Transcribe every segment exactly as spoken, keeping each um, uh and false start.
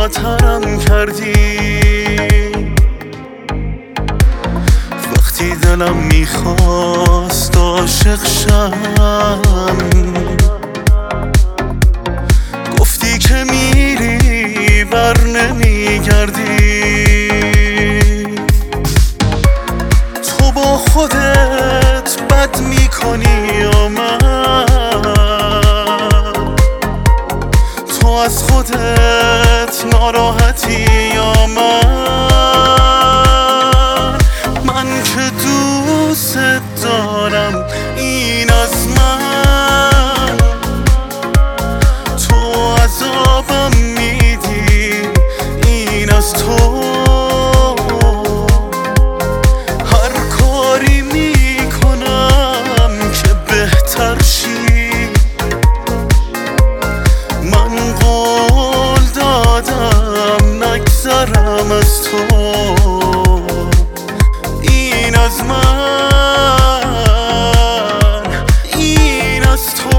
زیباترم کردی. وقتی دلم میخواست عاشق شم، گفتی که میری بر نمیگردی. تو با خودت بد میکنی یا من؟ تو از خودت ناراحتی یا من؟ من که دوست دارم این از من، تو عذابم میدی این از تو. هر کاری میکنم که بهتر شی، من قول دادم نگذرم از تو. این از من، این از تو.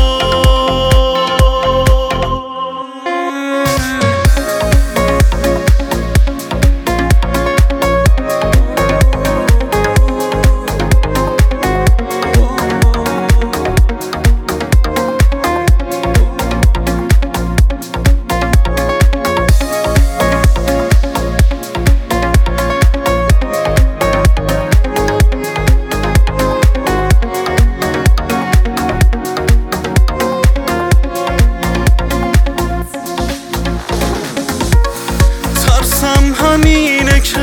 همینه که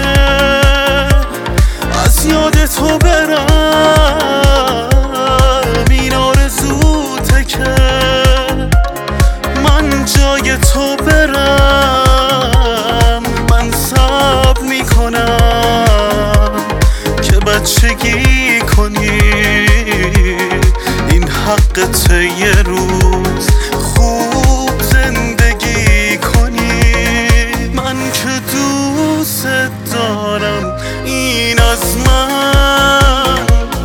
از یاد تو برم، این آرزوته که من جای تو برم. من صبر میکنم که بچگی کنی، این حقت یه روز خوب زندگی کنی. من که دوست دارم این از من،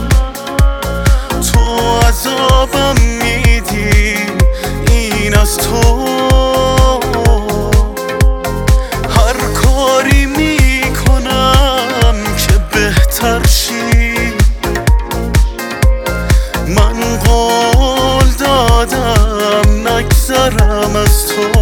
تو عذابم میدی این از تو. هر کاری میکنم که بهتر شی، من قول دادم نگذرم از تو.